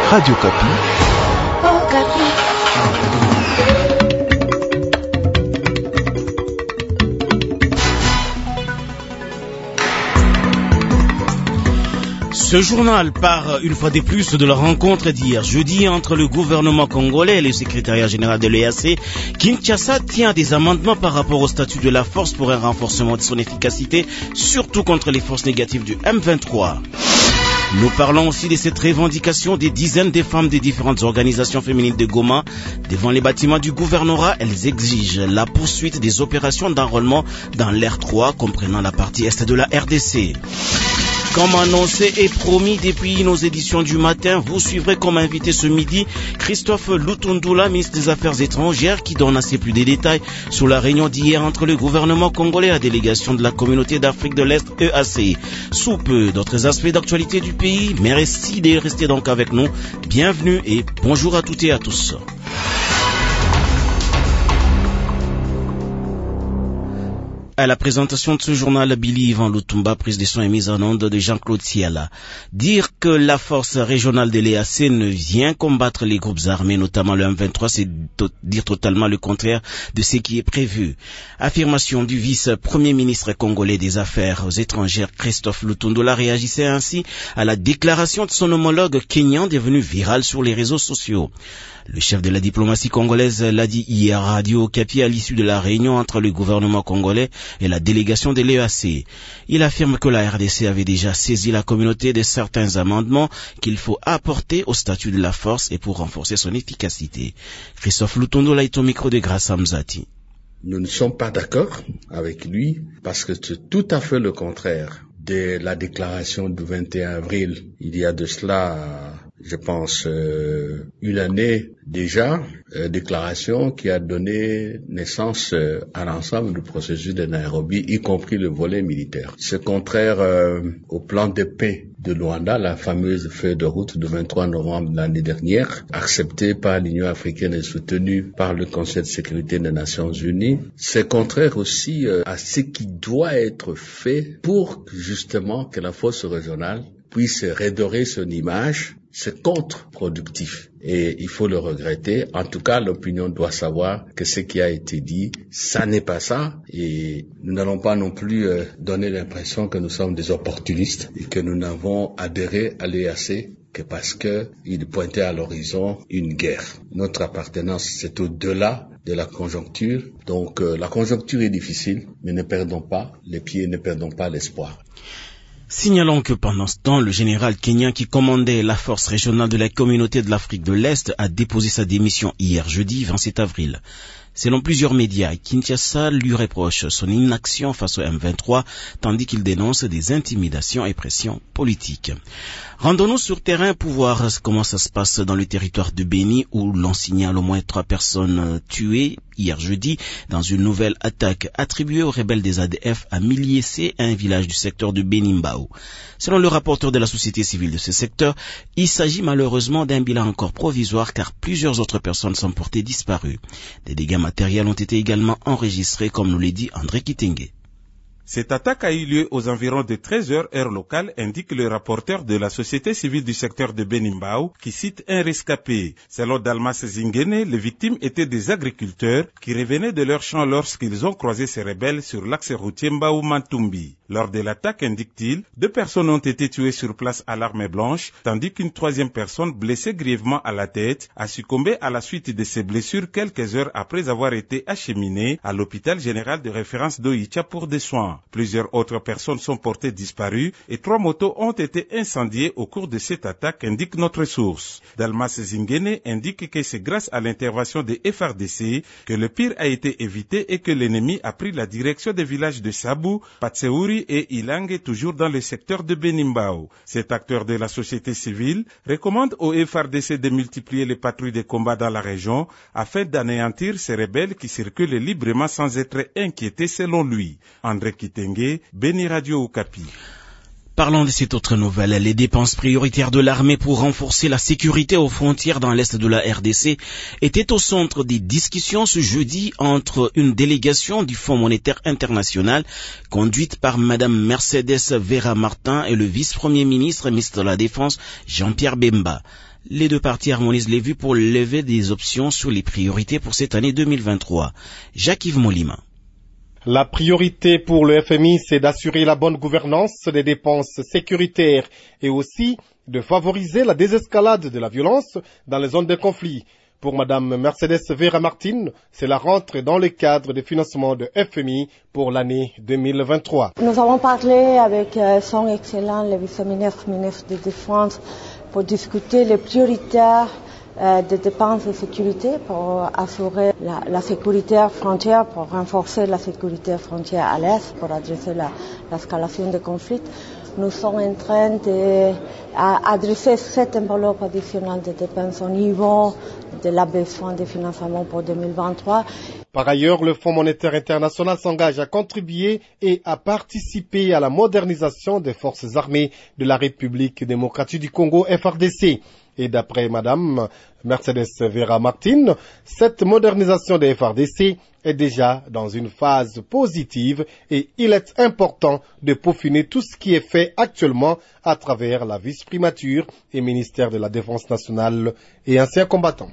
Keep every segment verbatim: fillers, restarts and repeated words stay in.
Radio Kapi. Oh, Kapi. Ce journal part une fois de plus de la rencontre d'hier jeudi entre le gouvernement congolais et le secrétariat général de l'E A C. Kinshasa tient des amendements par rapport au statut de la force pour un renforcement de son efficacité, surtout contre les forces négatives du M vingt-trois. Nous parlons aussi de cette revendication des dizaines de femmes des différentes organisations féminines de Goma. Devant les bâtiments du gouvernorat, elles exigent la poursuite des opérations d'enrôlement dans l'R trois, comprenant la partie est de la R D C. Comme annoncé et promis depuis nos éditions du matin, vous suivrez comme invité ce midi Christophe Lutundula, ministre des Affaires étrangères, qui donne assez plus de détails sur la réunion d'hier entre le gouvernement congolais et la délégation de la communauté d'Afrique de l'Est E A C. Sous peu, d'autres aspects d'actualité du pays, merci de rester donc avec nous. Bienvenue et bonjour à toutes et à tous. À la présentation de ce journal, Billy Ivan Lutumba, prise de son et mise en onde de Jean-Claude Siala. Dire que la force régionale de l'E A C ne vient combattre les groupes armés, notamment le M vingt-trois, c'est to- dire totalement le contraire de ce qui est prévu. Affirmation du vice-premier ministre congolais des Affaires étrangères, Christophe Lutundula, réagissait ainsi à la déclaration de son homologue kényan devenue virale sur les réseaux sociaux. Le chef de la diplomatie congolaise l'a dit hier à Radio Kapi à l'issue de la réunion entre le gouvernement congolais et la délégation de l'E A C. Il affirme que la R D C avait déjà saisi la communauté de certains amendements qu'il faut apporter au statut de la force et pour renforcer son efficacité. Christophe Lutundula est au micro de Grassa Mzati. Nous ne sommes pas d'accord avec lui parce que c'est tout à fait le contraire de la déclaration du vingt et un avril. Il y a de cela, je pense, euh, une année déjà, euh, déclaration qui a donné naissance euh, à l'ensemble du processus de Nairobi, y compris le volet militaire. C'est contraire euh, au plan de paix de Luanda, la fameuse feuille de route du vingt-trois novembre de l'année dernière, acceptée par l'Union africaine et soutenue par le Conseil de sécurité des Nations unies. C'est contraire aussi euh, à ce qui doit être fait pour justement que la force régionale puisse redorer son image. C'est contre-productif et il faut le regretter. En tout cas, l'opinion doit savoir que ce qui a été dit, ça n'est pas ça et nous n'allons pas non plus euh, donner l'impression que nous sommes des opportunistes et que nous n'avons adhéré à l'E A C que parce que il pointait à l'horizon une guerre. Notre appartenance, c'est au-delà de la conjoncture. Donc euh, la conjoncture est difficile, mais ne perdons pas les pieds, ne perdons pas l'espoir. Signalons que pendant ce temps, le général kényan qui commandait la force régionale de la communauté de l'Afrique de l'Est a déposé sa démission hier jeudi vingt-sept avril. Selon plusieurs médias, Kinshasa lui reproche son inaction face au M vingt-trois, tandis qu'il dénonce des intimidations et pressions politiques. Rendons-nous sur terrain pour voir comment ça se passe dans le territoire de Béni, où l'on signale au moins trois personnes tuées hier jeudi dans une nouvelle attaque attribuée aux rebelles des A D F à Miliessé, un village du secteur de Béni-Mbao. Selon le rapporteur de la société civile de ce secteur, il s'agit malheureusement d'un bilan encore provisoire car plusieurs autres personnes sont portées disparues. Des dégâts matériels ont été également enregistrés, comme nous l'a dit André Kitenge. Cette attaque a eu lieu aux environs de treize heures heure locale, indique le rapporteur de la société civile du secteur de Béni-Mbao, qui cite un rescapé. Selon Dalmas Zingene, les victimes étaient des agriculteurs qui revenaient de leur champ lorsqu'ils ont croisé ces rebelles sur l'axe routier Mbao-Mantumbi. Lors de l'attaque, indique-t-il, deux personnes ont été tuées sur place à l'arme blanche, tandis qu'une troisième personne blessée grièvement à la tête a succombé à la suite de ses blessures quelques heures après avoir été acheminée à l'hôpital général de référence d'Oicha pour des soins. Plusieurs autres personnes sont portées disparues et trois motos ont été incendiées au cours de cette attaque, indique notre source. Dalmas Zingene indique que c'est grâce à l'intervention des F R D C que le pire a été évité et que l'ennemi a pris la direction des villages de Sabou, Patseuri et Ilangue, toujours dans le secteur de Béni-Mbao. Cet acteur de la société civile recommande au F R D C de multiplier les patrouilles de combat dans la région afin d'anéantir ces rebelles qui circulent librement sans être inquiétés selon lui. André Kitenge, Béni Radio Okapi. Parlons de cette autre nouvelle. Les dépenses prioritaires de l'armée pour renforcer la sécurité aux frontières dans l'est de la R D C étaient au centre des discussions ce jeudi entre une délégation du Fonds monétaire international conduite par Madame Mercedes Vera Martin et le vice-premier ministre, ministre de la Défense, Jean-Pierre Bemba. Les deux parties harmonisent les vues pour lever des options sur les priorités pour cette année deux mille vingt-trois. Jacques-Yves Molima. La priorité pour le F M I, c'est d'assurer la bonne gouvernance des dépenses sécuritaires et aussi de favoriser la désescalade de la violence dans les zones de conflit. Pour Madame Mercedes Vera Martin, c'est la rentrée dans le cadre des financements de F M I pour l'année deux mille vingt-trois. Nous avons parlé avec son Excellence, le vice-ministre, ministre de Défense, pour discuter les prioritaires Euh, des dépenses de sécurité pour assurer la, la sécurité frontière, pour renforcer la sécurité frontière à l'Est, pour adresser la, l'escalation des conflits. Nous sommes en train d'adresser cette enveloppe additionnelle de dépenses au niveau de la besoin de financement pour deux mille vingt-trois. Par ailleurs, le Fonds monétaire international s'engage à contribuer et à participer à la modernisation des forces armées de la République démocratique du Congo, F R D C. Et d'après Madame Mercedes Vera Martin, cette modernisation des F R D C est déjà dans une phase positive et il est important de peaufiner tout ce qui est fait actuellement à travers la vice-primature et ministère de la Défense nationale et anciens combattants.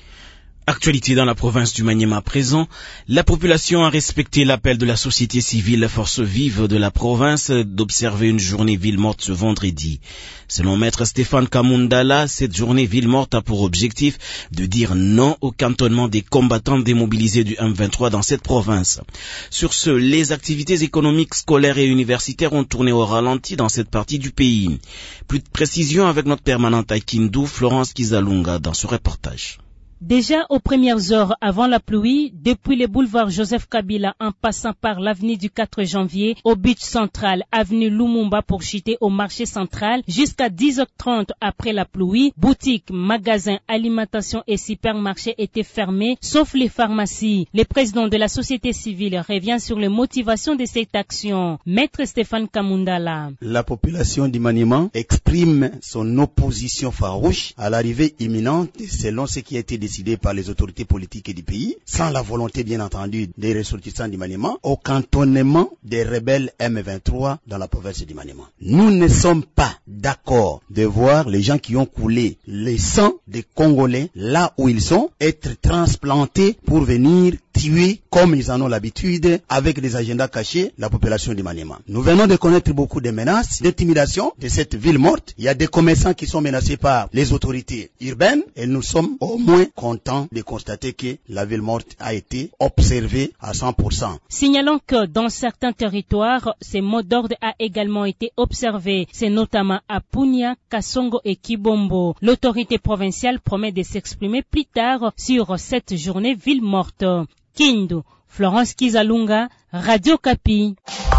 Actualité dans la province du Maniema à présent, la population a respecté l'appel de la société civile Force Vive de la province d'observer une journée ville morte ce vendredi. Selon maître Stéphane Kamundala, cette journée ville morte a pour objectif de dire non au cantonnement des combattants démobilisés du M vingt-trois dans cette province. Sur ce, les activités économiques, scolaires et universitaires ont tourné au ralenti dans cette partie du pays. Plus de précisions avec notre permanente à Kindu, Florence Kizalunga, dans ce reportage. Déjà aux premières heures avant la pluie, depuis le boulevard Joseph Kabila en passant par l'avenue du quatre janvier au beach central, avenue Lumumba pour chuter au marché central, jusqu'à dix heures trente après la pluie, boutiques, magasins, alimentation et supermarchés étaient fermés, sauf les pharmacies. Le président de la société civile revient sur les motivations de cette action. Maître Stéphane Kamundala. La population du Maniema exprime son opposition farouche à l'arrivée imminente, selon ce qui a été décidé décidé par les autorités politiques du pays, sans la volonté bien entendu des ressortissants du Maniema, au cantonnement des rebelles M vingt-trois dans la province du Maniema. Nous ne sommes pas d'accord de voir les gens qui ont coulé le sang des Congolais là où ils sont être transplantés pour venir tuer, comme ils en ont l'habitude, avec des agendas cachés, la population du Maniema. Nous venons de connaître beaucoup de menaces, d'intimidation de cette ville morte. Il y a des commerçants qui sont menacés par les autorités urbaines et nous sommes au moins contents de constater que la ville morte a été observée à cent pour cent. Signalons que dans certains territoires, ces mots d'ordre a également été observé. C'est notamment à Punya, Kasongo et Kibombo. L'autorité provinciale promet de s'exprimer plus tard sur cette journée ville morte. Kindu, Florence Kizalunga, Radio Kapi.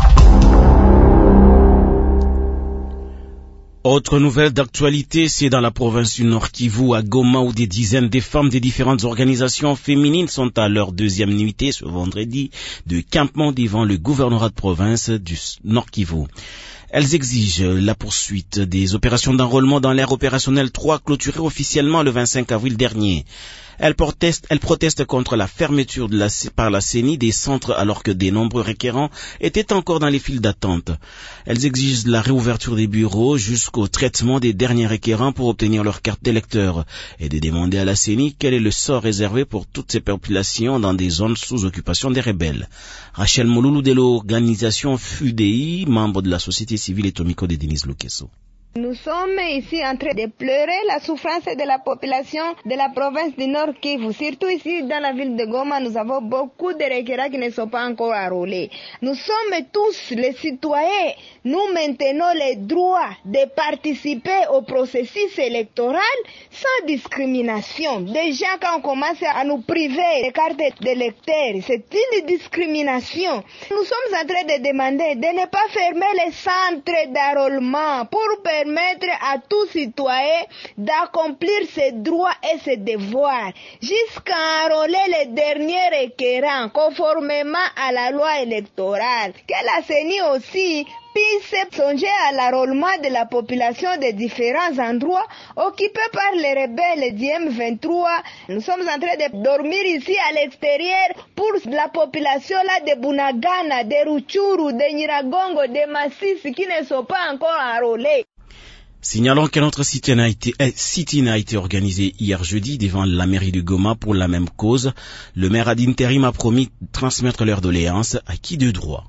Autre nouvelle d'actualité, c'est dans la province du Nord Kivu, à Goma, où des dizaines de femmes des différentes organisations féminines sont à leur deuxième nuitée ce vendredi de campement devant le gouvernorat de province du Nord Kivu. Elles exigent la poursuite des opérations d'enrôlement dans l'ère opérationnelle trois clôturée officiellement le vingt-cinq avril dernier. Elles protestent, elles protestent contre la fermeture de la, par la C E N I des centres alors que de nombreux requérants étaient encore dans les files d'attente. Elles exigent la réouverture des bureaux jusqu'au traitement des derniers requérants pour obtenir leur carte d'électeur et de demander à la C E N I quel est le sort réservé pour toutes ces populations dans des zones sous occupation des rebelles. Rachel Mouloulou de l'organisation F U D I, membre de la société civile, et au micro de Denise Lukeso. Nous sommes ici en train de pleurer la souffrance de la population de la province du Nord Kivu. Surtout ici dans la ville de Goma, nous avons beaucoup de requérants qui ne sont pas encore enrôlés. Nous sommes tous les citoyens. Nous maintenons le droit de participer au processus électoral sans discrimination. Déjà quand on commence à nous priver des cartes d'électeurs, c'est une discrimination. Nous sommes en train de demander de ne pas fermer les centres d'enrôlement pour permettre permettre à tout citoyen d'accomplir ses droits et ses devoirs jusqu'à enrôler les derniers requérants conformément à la loi électorale. Que la C E N I aussi puisse songer à l'enrôlement de la population de différents endroits occupés par les rebelles du M vingt-trois. Nous sommes en train de dormir ici à l'extérieur pour la population là de Bunagana, de Ruchuru, de Nyiragongo, de Masisi qui ne sont pas encore enrôlés. Signalons qu'un autre sit-in a été, eh, sit-in a été organisé hier jeudi devant la mairie de Goma pour la même cause. Le maire ad interim a promis de transmettre leurs doléances à qui de droit.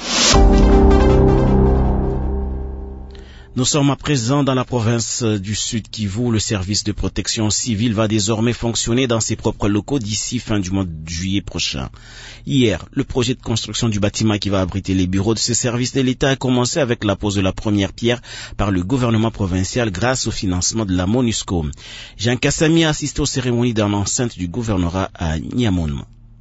Nous sommes à présent dans la province du Sud Kivu. Le service de protection civile va désormais fonctionner dans ses propres locaux d'ici fin du mois de juillet prochain. Hier, le projet de construction du bâtiment qui va abriter les bureaux de ce service de l'État a commencé avec la pose de la première pierre par le gouvernement provincial grâce au financement de la MONUSCO. Jean Kassami a assisté aux cérémonies dans l'enceinte du gouvernorat à Niamey.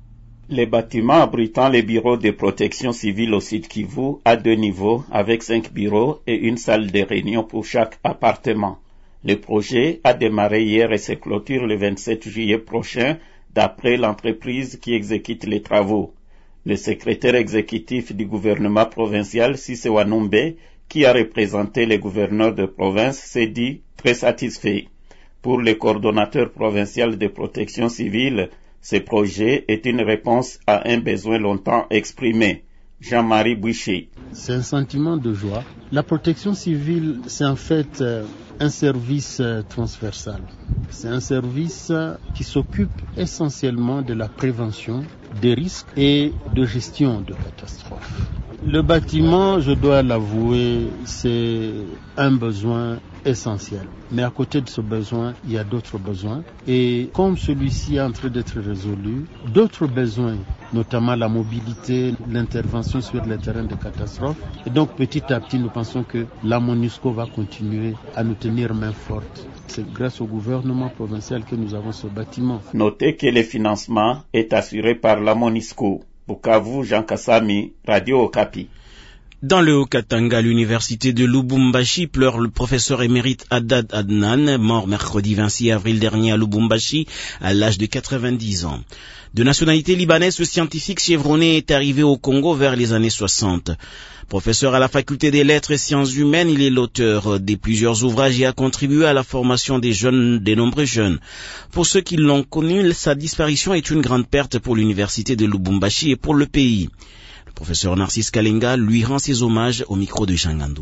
Les bâtiments abritant les bureaux de protection civile au Sud Kivu à deux niveaux avec cinq bureaux et une salle de réunion pour chaque appartement. Le projet a démarré hier et se clôture le vingt-sept juillet prochain d'après l'entreprise qui exécute les travaux. Le secrétaire exécutif du gouvernement provincial, Sisse Wanombe, qui a représenté les gouverneurs de province, s'est dit très satisfait. Pour le coordonnateur provincial de protection civile, ce projet est une réponse à un besoin longtemps exprimé. Jean-Marie Boucher. C'est un sentiment de joie. La protection civile, c'est en fait euh, un service euh, transversal. C'est un service euh, qui s'occupe essentiellement de la prévention des risques et de gestion de catastrophes. Le bâtiment, je dois l'avouer, c'est un besoin essentiel. Mais à côté de ce besoin, il y a d'autres besoins. Et comme celui-ci est en train d'être résolu, d'autres besoins, notamment la mobilité, l'intervention sur les terrains de catastrophe. Et donc petit à petit, nous pensons que la MONUSCO va continuer à nous tenir main forte. C'est grâce au gouvernement provincial que nous avons ce bâtiment. Notez que le financement est assuré par la MONUSCO. Bukavu, Jean Kassami, Radio Okapi. Dans le Haut-Katanga, l'université de Lubumbashi pleure le professeur émérite Haddad Adnan, mort mercredi vingt-six avril dernier à Lubumbashi, à l'âge de quatre-vingt-dix ans. De nationalité libanaise, ce scientifique chevronné est arrivé au Congo vers les années soixante. Professeur à la faculté des lettres et sciences humaines, il est l'auteur de plusieurs ouvrages et a contribué à la formation des jeunes, des nombreux jeunes. Pour ceux qui l'ont connu, sa disparition est une grande perte pour l'université de Lubumbashi et pour le pays. Le professeur Narcisse Kalenga lui rend ses hommages au micro de Changando.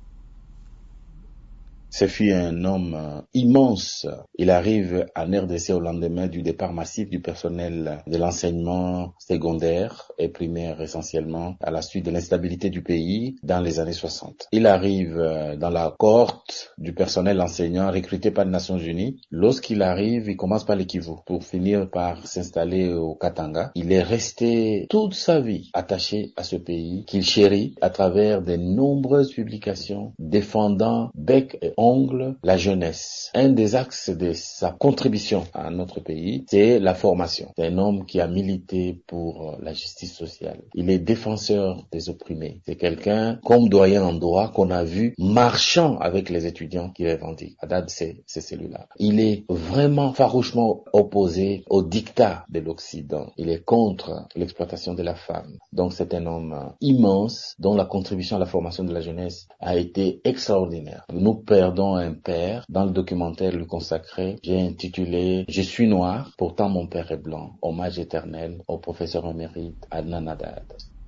Ce fut un homme euh, immense. Il arrive en R D C au lendemain du départ massif du personnel de l'enseignement secondaire et primaire essentiellement à la suite de l'instabilité du pays dans les années soixante. Il arrive euh, dans la cohorte du personnel enseignant recruté par les Nations Unies. Lorsqu'il arrive, il commence par le Kivu pour finir par s'installer au Katanga. Il est resté toute sa vie attaché à ce pays qu'il chérit à travers de nombreuses publications défendant bec et ongle la jeunesse. Un des axes de sa contribution à notre pays, c'est la formation. C'est un homme qui a milité pour la justice sociale. Il est défenseur des opprimés. C'est quelqu'un, comme doyen en droit, qu'on a vu marchant avec les étudiants qui revendiquent. Haddad, c'est, c'est celui-là. Il est vraiment farouchement opposé au diktat de l'Occident. Il est contre l'exploitation de la femme. Donc c'est un homme immense dont la contribution à la formation de la jeunesse a été extraordinaire. Nous perdons un père. Dans le documentaire lui consacré, j'ai intitulé « Je suis noir, pourtant mon père est blanc ». Hommage éternel au professeur émérite Adnan Haddad.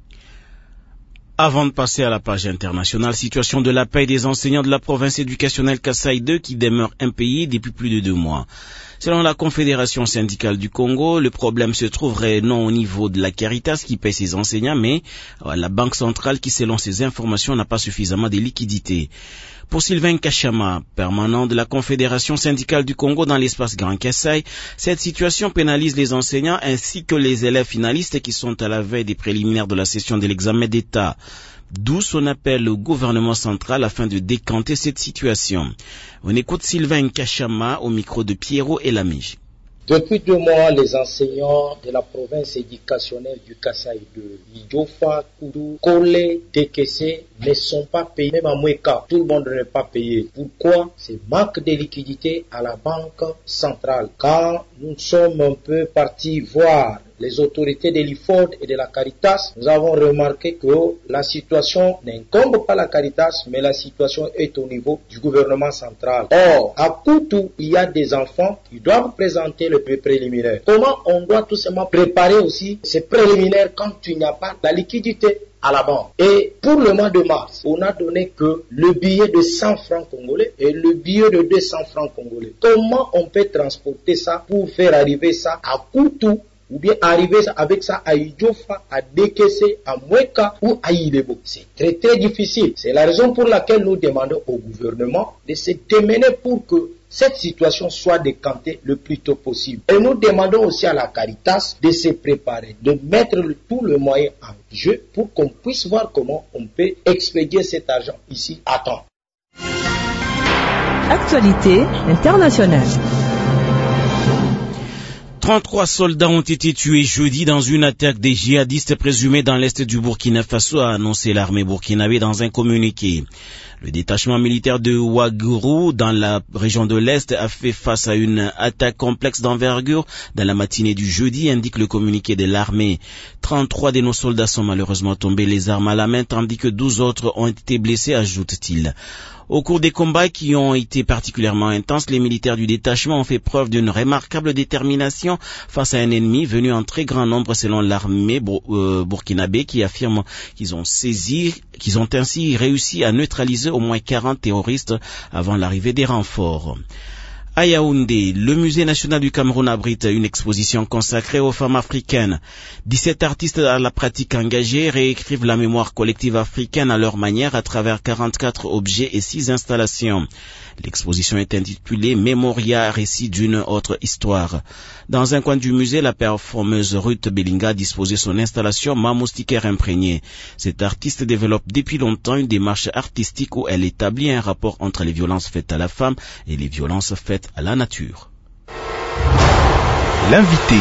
Avant de passer à la page internationale, situation de la paie des enseignants de la province éducationnelle Kasaï deux qui demeurent impayés depuis plus de deux mois. Selon la Confédération syndicale du Congo, le problème se trouverait non au niveau de la Caritas qui paie ses enseignants, mais à la Banque centrale qui, selon ses informations, n'a pas suffisamment de liquidités. Pour Sylvain Kachama, permanent de la Confédération syndicale du Congo dans l'espace Grand Kasaï, cette situation pénalise les enseignants ainsi que les élèves finalistes qui sont à la veille des préliminaires de la session de l'examen d'État. D'où son appel au gouvernement central afin de décanter cette situation. On écoute Sylvain Kachama au micro de Pierrot Elamige. Depuis deux mois, les enseignants de la province éducationnelle du Kasaï de Idjofa, Koudou, Kolé, Tekese ne sont pas payés, même à Moueka, tout le monde n'est pas payé. Pourquoi? C'est manque de liquidité à la banque centrale. Quand nous sommes un peu partis voir les autorités de l'I F O D et de la Caritas, nous avons remarqué que la situation n'incombe pas la Caritas, mais la situation est au niveau du gouvernement central. Or, à Koutou, il y a des enfants qui doivent présenter le préliminaire. Comment on doit tout simplement préparer aussi ces préliminaires quand il n'y a pas la liquidité à la banque? Et pour le mois de mars, on a donné que le billet de cent francs congolais et le billet de deux cents francs congolais. Comment on peut transporter ça pour faire arriver ça à Koutou, ou bien arriver avec ça à Idjofa, à Dekese, à Mweka ou à Ilebo? C'est très très difficile. C'est la raison pour laquelle nous demandons au gouvernement de se démener pour que cette situation soit décantée le plus tôt possible. Et nous demandons aussi à la Caritas de se préparer, de mettre le, tout le moyen en jeu pour qu'on puisse voir comment on peut expédier cet argent ici à temps. Actualité internationale. trente-trois soldats ont été tués jeudi dans une attaque des djihadistes présumés dans l'est du Burkina Faso, a annoncé l'armée burkinabé dans un communiqué. Le détachement militaire de Ouagadougou dans la région de l'Est a fait face à une attaque complexe d'envergure dans la matinée du jeudi, indique le communiqué de l'armée. trente-trois de nos soldats sont malheureusement tombés les armes à la main, tandis que douze autres ont été blessés, ajoute-t-il. Au cours des combats qui ont été particulièrement intenses, les militaires du détachement ont fait preuve d'une remarquable détermination face à un ennemi venu en très grand nombre selon l'armée burkinabé qui affirme qu'ils ont saisi, qu'ils ont ainsi réussi à neutraliser au moins quarante terroristes avant l'arrivée des renforts. À Yaoundé, le musée national du Cameroun abrite une exposition consacrée aux femmes africaines. dix-sept artistes à la pratique engagée réécrivent la mémoire collective africaine à leur manière à travers quarante-quatre objets et six installations. L'exposition est intitulée Mémoria, récit d'une autre histoire. Dans un coin du musée, la performeuse Ruth Bellinga a disposé son installation Ma moustiquaire imprégnée. Cette artiste développe depuis longtemps une démarche artistique où elle établit un rapport entre les violences faites à la femme et les violences faites à la nature. L'invité.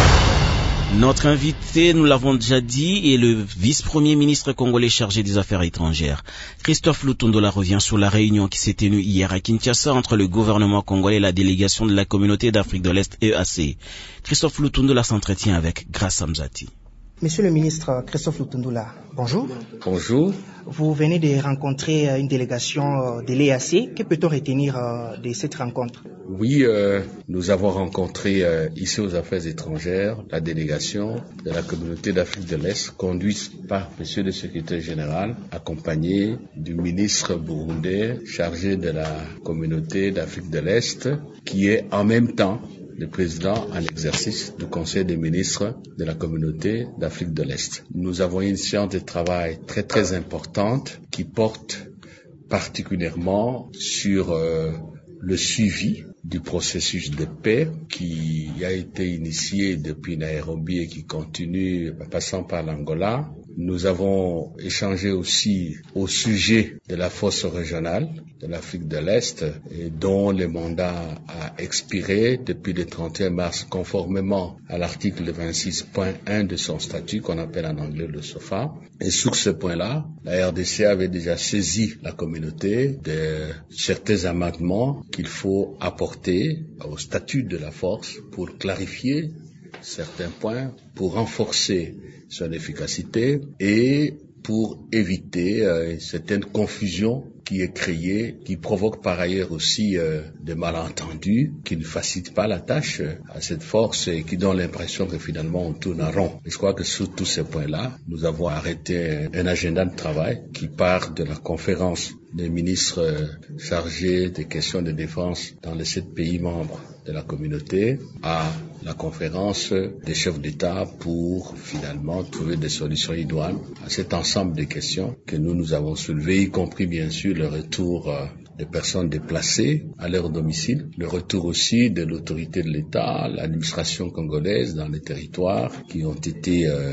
Notre invité, nous l'avons déjà dit, est le vice-premier ministre congolais chargé des affaires étrangères. Christophe Lutundola revient sur la réunion qui s'est tenue hier à Kinshasa entre le gouvernement congolais et la délégation de la communauté d'Afrique de l'Est E A C. Christophe Lutundola s'entretient avec Grace Hamzati. Monsieur le ministre Christophe Lutundola, bonjour. Bonjour. Vous venez de rencontrer une délégation de l'E A C. Que peut-on retenir de cette rencontre? Oui, euh, nous avons rencontré euh, ici aux affaires étrangères la délégation de la communauté d'Afrique de l'Est, conduite par Monsieur le secrétaire général, accompagné du ministre burundais chargé de la communauté d'Afrique de l'Est, qui est en même temps le président en exercice du Conseil des ministres de la communauté d'Afrique de l'Est. Nous avons une séance de travail très très importante qui porte particulièrement sur euh, le suivi du processus de paix qui a été initié depuis Nairobi et qui continue en passant par l'Angola. Nous avons échangé aussi au sujet de la force régionale de l'Afrique de l'Est et dont le mandat a expiré depuis le trente et un mars conformément à l'article vingt-six point un de son statut qu'on appelle en anglais le S O F A. Et sur ce point-là, la R D C avait déjà saisi la communauté de certains amendements qu'il faut apporter au statut de la force pour clarifier certains points, pour renforcer son efficacité et pour éviter euh, certaines confusions qui est créée, qui provoque par ailleurs aussi euh, des malentendus, qui ne facilitent pas la tâche euh, à cette force et qui donnent l'impression que finalement on tourne en rond. Et je crois que sur tous ces points-là, nous avons arrêté un agenda de travail qui part de la conférence des ministres euh, chargés des questions de défense dans les sept pays membres de la communauté à la conférence des chefs d'État pour finalement trouver des solutions idoines à cet ensemble de questions que nous nous avons soulevées, y compris bien sûr le retour euh, des personnes déplacées à leur domicile, le retour aussi de l'autorité de l'État, l'administration congolaise dans les territoires qui ont été euh,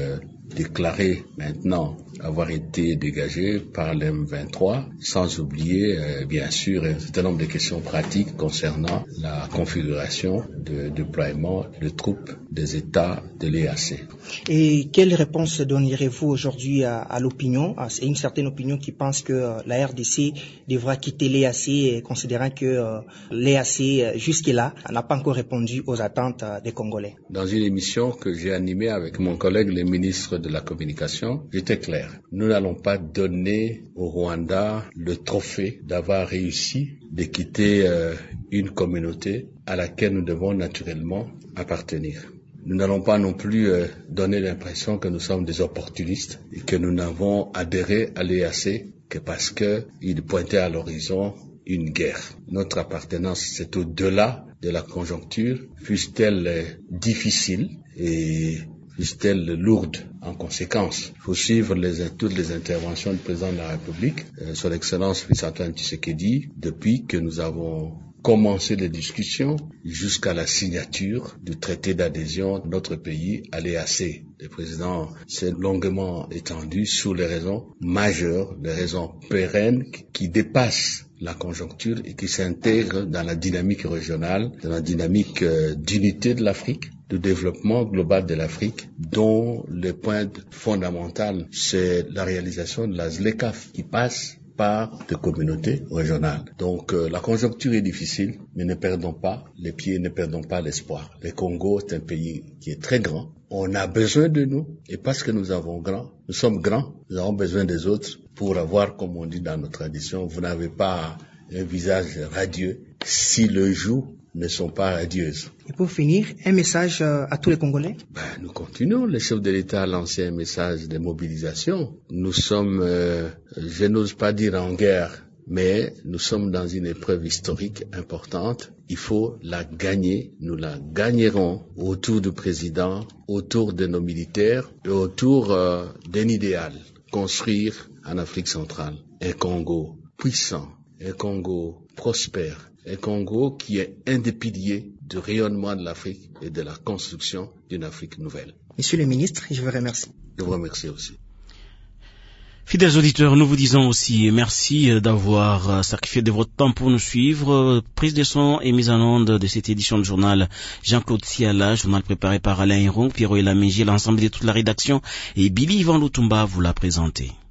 déclaré maintenant avoir été dégagé par l'M vingt-trois, sans oublier euh, bien sûr un certain nombre de questions pratiques concernant la configuration de déploiement de troupes des États de l'E A C. Et quelle réponse donnerez-vous aujourd'hui à, à l'opinion, à une certaine opinion qui pense que euh, la R D C devra quitter l'E A C, considérant que euh, l'E A C euh, jusque-là n'a pas encore répondu aux attentes euh, des Congolais? Dans une émission que j'ai animée avec mon collègue le ministre de la Communication, j'étais clair. Nous n'allons pas donner au Rwanda le trophée d'avoir réussi de quitter euh, une communauté à laquelle nous devons naturellement appartenir. Nous n'allons pas non plus euh, donner l'impression que nous sommes des opportunistes et que nous n'avons adhéré à l'E A C que parce qu'il pointait à l'horizon une guerre. Notre appartenance, c'est au-delà de la conjoncture, fût-elle euh, difficile et fût-elle lourde en conséquence. Il faut suivre les, toutes les interventions du président de la République, euh, son Excellence Félix-Antoine Tshisekedi, depuis que nous avons commencé les discussions jusqu'à la signature du traité d'adhésion de notre pays à l'E A C. Le président s'est longuement étendu sur les raisons majeures, les raisons pérennes qui dépassent la conjoncture et qui s'intègrent dans la dynamique régionale, dans la dynamique euh, d'unité de l'Afrique, de développement global de l'Afrique, dont le point fondamental, c'est la réalisation de la Z L E C A F qui passe par des communautés régionales. Donc euh, la conjoncture est difficile, mais ne perdons pas les pieds, ne perdons pas l'espoir. Le Congo est un pays qui est très grand. On a besoin de nous, et parce que nous avons grand, nous sommes grands, nous avons besoin des autres pour avoir, comme on dit dans nos traditions, vous n'avez pas un visage radieux si le jour ne sont pas radieuses. Et pour finir, un message à tous les Congolais? Ben, nous continuons. Le chef de l'État a lancé un message de mobilisation. Nous sommes, euh, je n'ose pas dire en guerre, mais nous sommes dans une épreuve historique importante. Il faut la gagner. Nous la gagnerons autour du président, autour de nos militaires et autour euh, d'un idéal. Construire en Afrique centrale un Congo puissant, un Congo prospère, un Congo qui est un des piliers du rayonnement de l'Afrique et de la construction d'une Afrique nouvelle. Monsieur le ministre, je vous remercie. Je vous remercie aussi. Fidèles auditeurs, nous vous disons aussi merci d'avoir sacrifié de votre temps pour nous suivre. Prise de son et mise en onde de cette édition du journal Jean-Claude Siala, journal préparé par Alain Hirong, Pierrot Elamégé, l'ensemble de toute la rédaction, et Billy Ivan Lutumba vous l'a présenté.